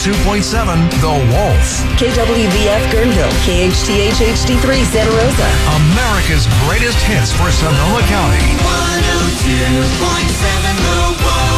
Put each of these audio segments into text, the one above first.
102.7 The Wolf. KWVF Guerneville, KHTH HD3 Santa Rosa. America's greatest hits for Sonoma County. 102.7 The Wolf.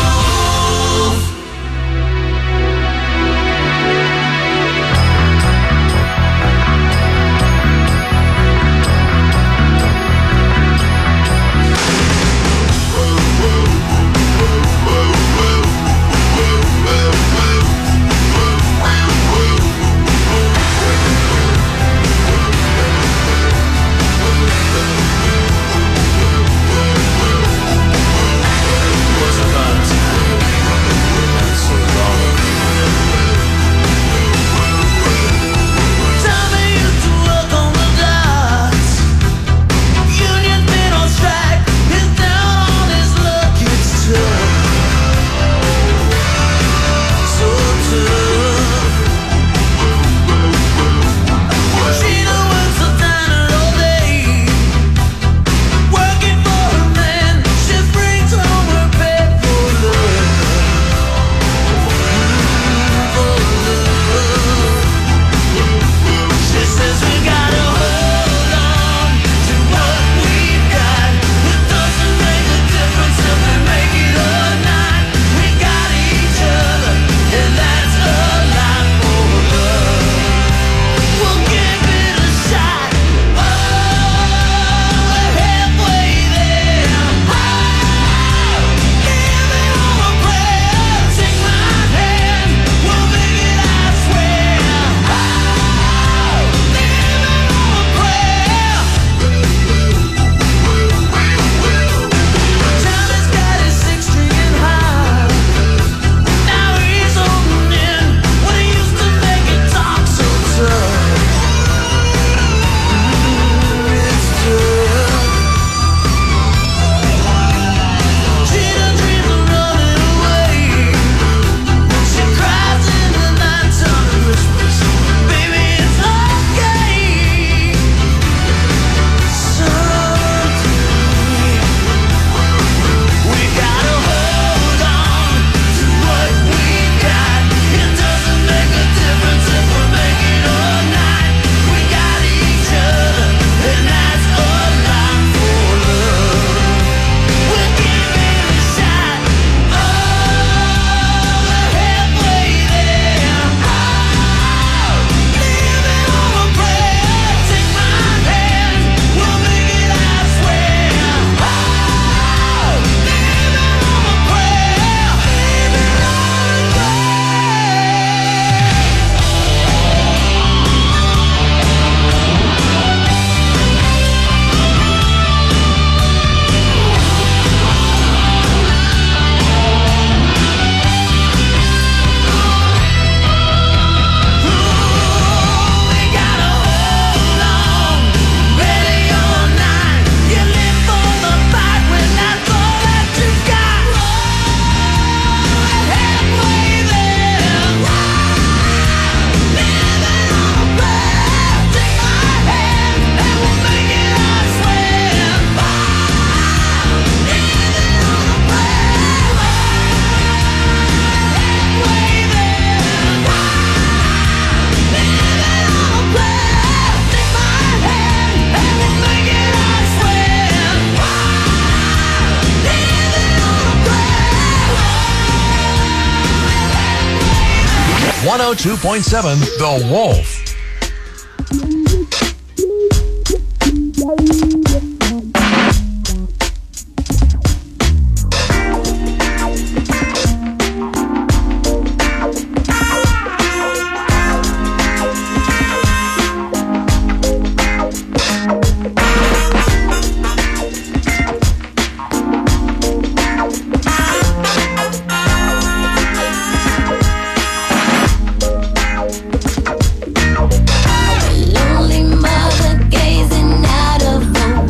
.7 The Wolf. Lonely mother gazing out of the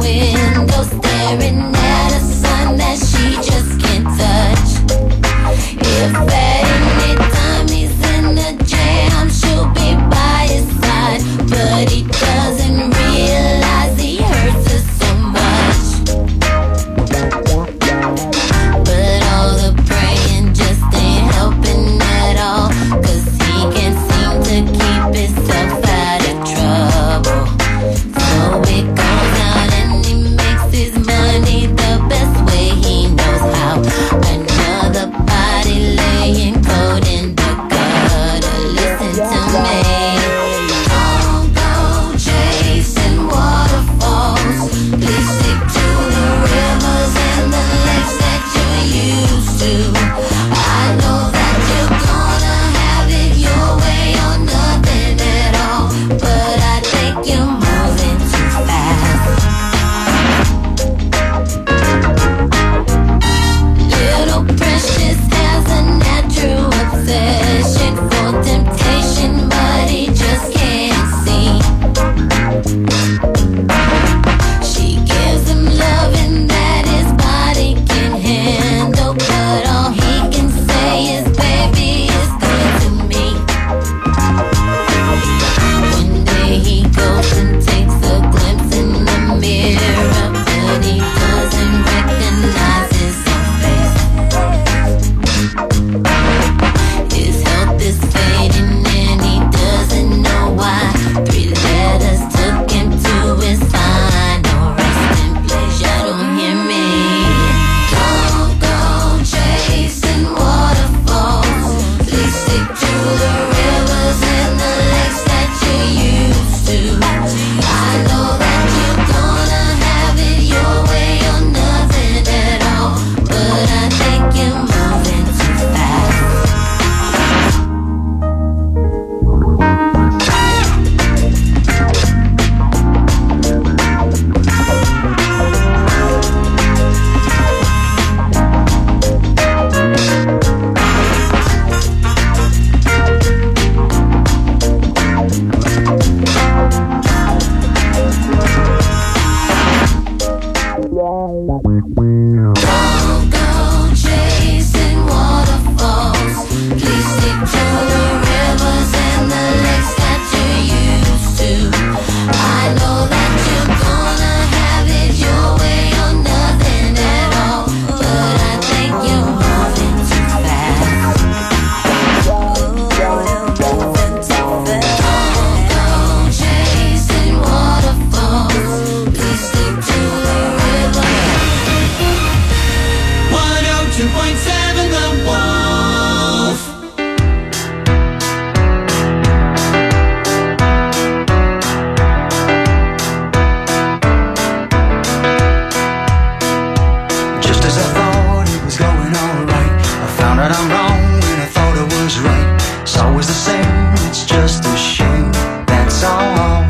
But I'm wrong when I thought I was right. It's always the same, it's just a shame, that's all.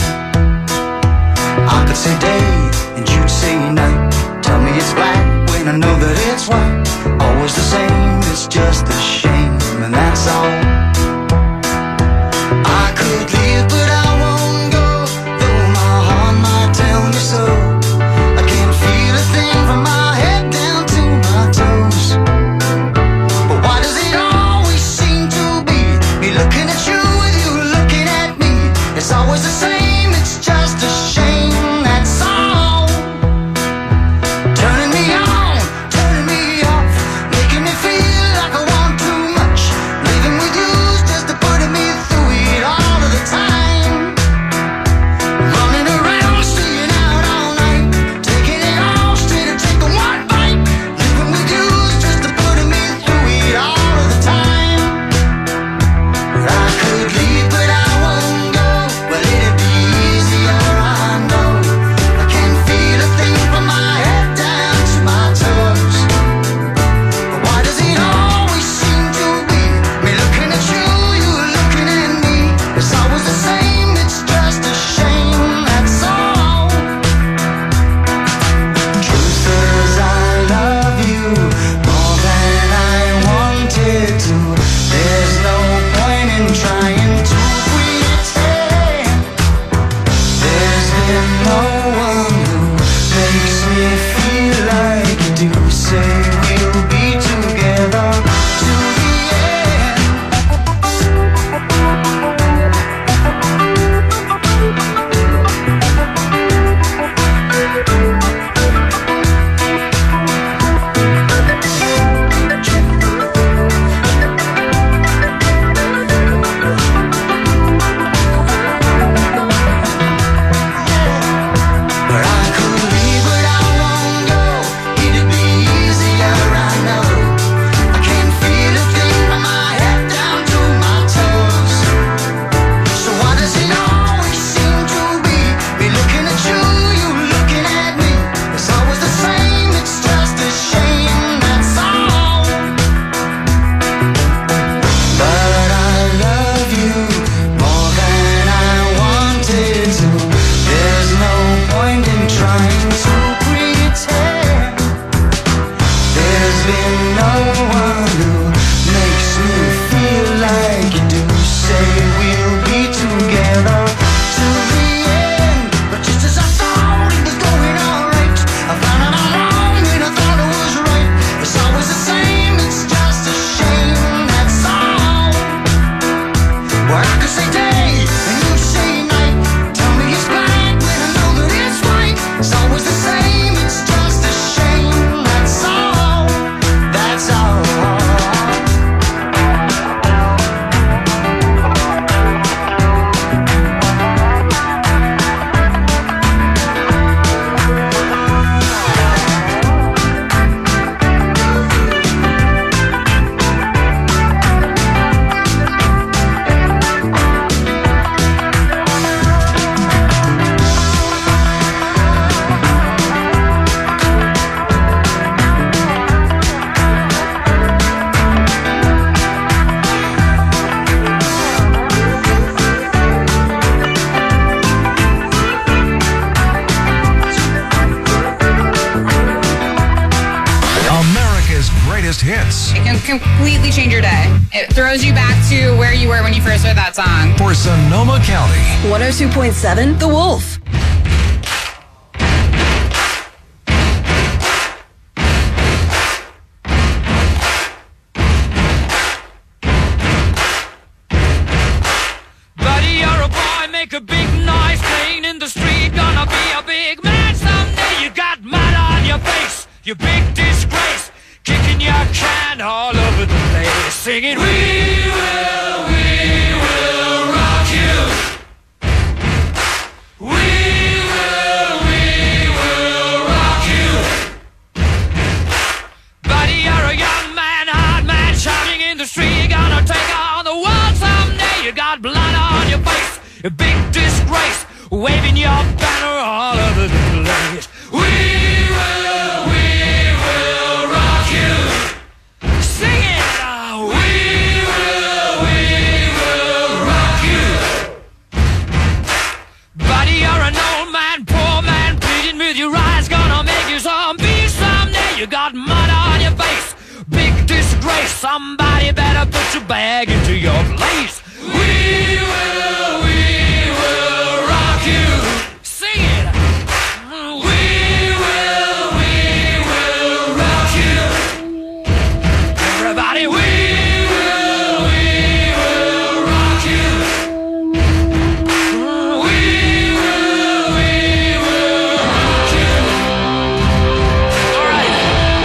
I could say day and you'd say night. Tell me it's black when I know that it's white. Always the same, it's just a shame, and that's all. I could leave but I won't go, though my heart might tell me so. I can't feel a thing from my head down to my toes. But why does it always seem to be me looking at you with you looking at me? It's always the same, it's just a shame, that's all. Turning me on, turning me off, making me feel like I want too much. Living with you's just a putting me through it all of the time. Running around, staying out all night, taking it all straight to take the one bite. Living with you's just a putting me through it all of the time. I could leave but I won't go. Well, it'd be easier, I know. I can't feel a thing from my head down to my toes. But why does it always seem to be me looking at you, you looking at me? It's always the same, it's just a shame, that's all. Truth is I love you more than I wanted to. There's no point in trying to pretend. There's been no one who makes me feel like you do. Say we'll be together to the end. But I could leave but I won't go. It'd be easier, I know. I can't feel a thing from my head down to my toes. So why does it always seem to be me looking at you, you looking at me? It's always the same, it's just a shame, that's all. But I love you more than I wanted to. There's no point in trying to pretend. There's been no one who makes me feel like you do. Say we'll be together to the end. But just as I thought it was going alright, I found out I'm wrong when I thought it was right. It's always the same, it's just a shame, that's all. Well, I could say day and you say night. Tell me it's black when I know that it's white. It's always the same, it's just a shame, that's all. That's all. America's greatest hits It can completely change your day. It throws you back to where you were when you first heard that song. for Sonoma County. 102.7 The Wolf. Buddy, you're a boy, make a big noise, playing in the street, gonna be a big man someday. You got mud on your face, you big disgrace, kicking your can all over the place, singing, we will rock you. We will rock you. Buddy, you're a young man, hard man, shouting in the street, gonna take on the world someday. You got blood on your face, a big disgrace, waving your banner all over the place. We will rock you. Sing it. Everybody better put your bag into your place. We will rock you. Sing it. We will rock you. Everybody, we will rock you. We will rock you. All right.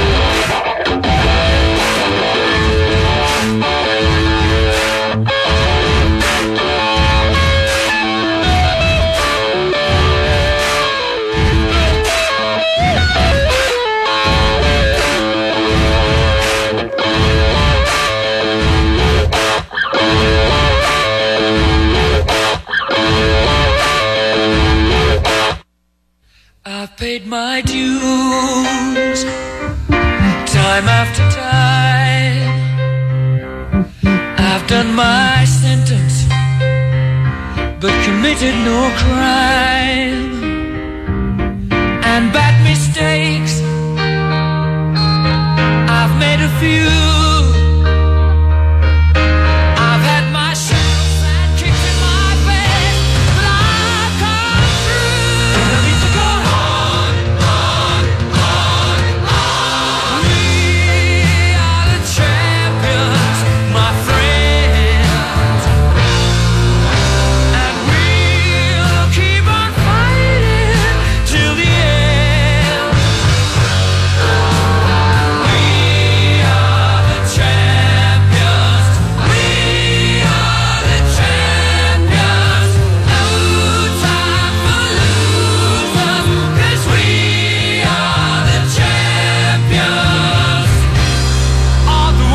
I've paid my dues time after time. I've done my sentence, but committed no crime. And bad mistakes, I've made a few. I've had my share of bad kicks in my face, but I've come through. I need to go on. We are the champions, my friends, and we'll keep on fighting till the end. We are the champions. We are the champions. No time for losers, 'cause we are the champions of the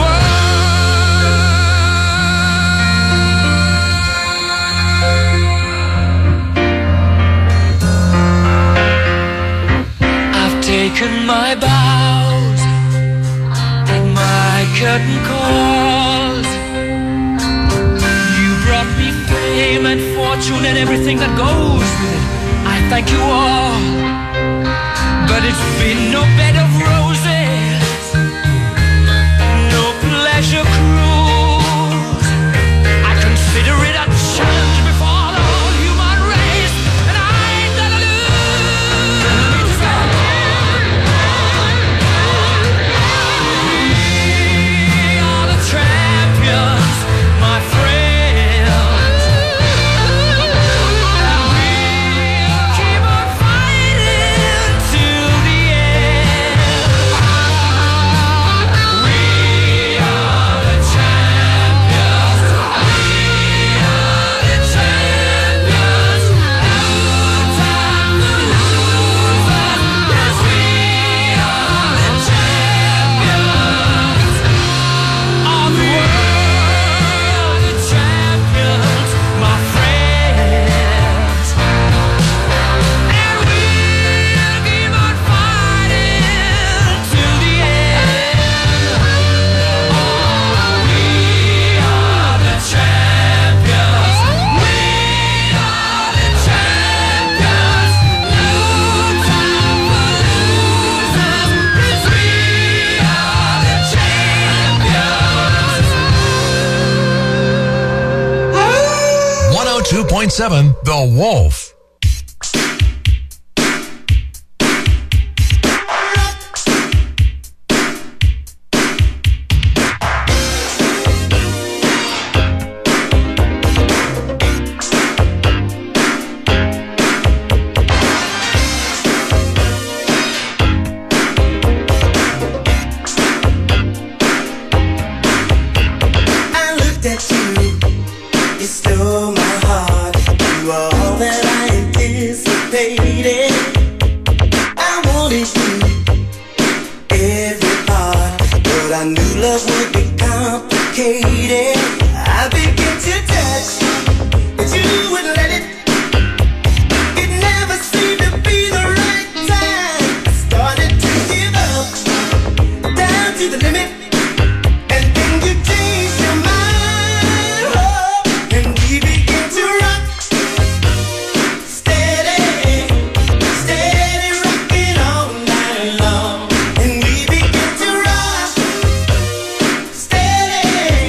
world. I've taken my bows and my curtain calls. You brought me fame and fortune and everything that goes with it. I thank you all, but it's been no bed of roses, no pleasure cruise. I consider it a challenge before the whole human race, and I ain't gonna lose. We are the champions, my friends, and we'll keep on fighting till the end. We are the champions. We are the champions. No time for losers, 'cause we are the champions of the world. The champions, my friends, and we'll keep on fighting till the end. Oh, we are the champions. We are the champions. No time for losers, 'cause we are the champions. 102.7 The Wolf. I looked at you, you stole my heart. You are all that I anticipated. I wanted you, every part, but I knew love would be complicated. I began to touch, but you wouldn't let it. It never seemed to be the right time. I started to give up, down to the limit. And then you changed your mind, oh, and we began to rock. Steady, steady rocking all night long. And we began to rock. Steady,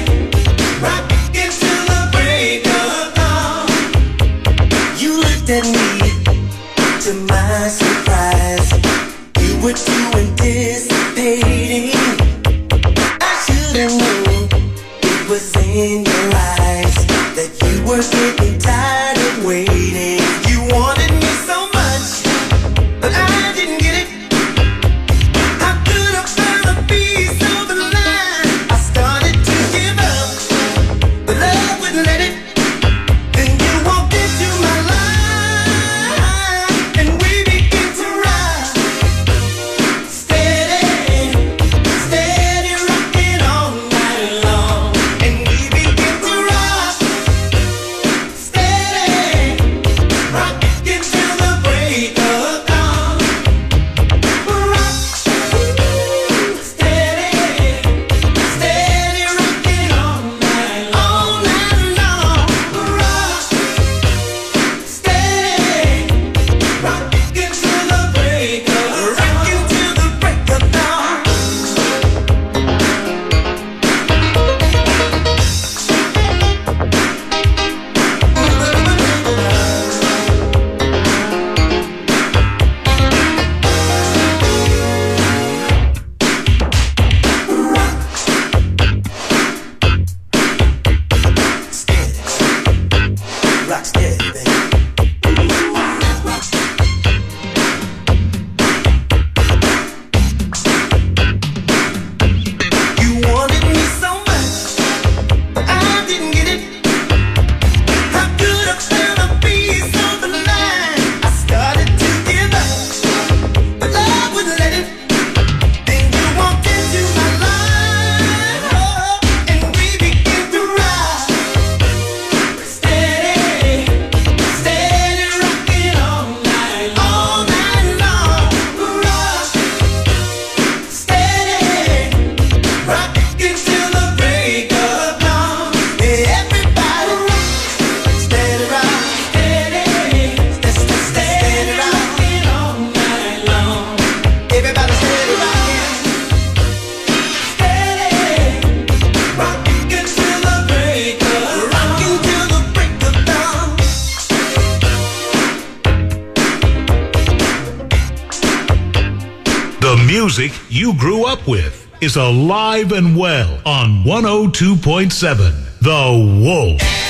to my surprise, you were too anticipating. I should have known it was in your eyes that you were getting tired of waiting. You wanted me so much, but I didn't get it. How could I find a piece of the line? I started to give up, but love wouldn't let it. Then you walked into my life, and we began to ride. Steady, steady rocking all night long. And we began to rock. Steady, rocking till the break of dawn. Rock, steady, steady rocking all night long. Rock, steady, rocking till the break of dawn. Rocking till the break of dawn. Rock steady, baby. You wanted me so much, but I didn't get it. How could I find a piece of the line? I started to give up, but love wouldn't let it. Then you walked into my life, and we began to ride. Steady, steady rocking all night long. Rock, steady, rocking till the break of dawn. Everybody rock, steady rock, steady rocking all night long. Everybody steady rocking, steady rocking till the break of dawn. The music you grew up with is alive and well on 102.7 The Wolf.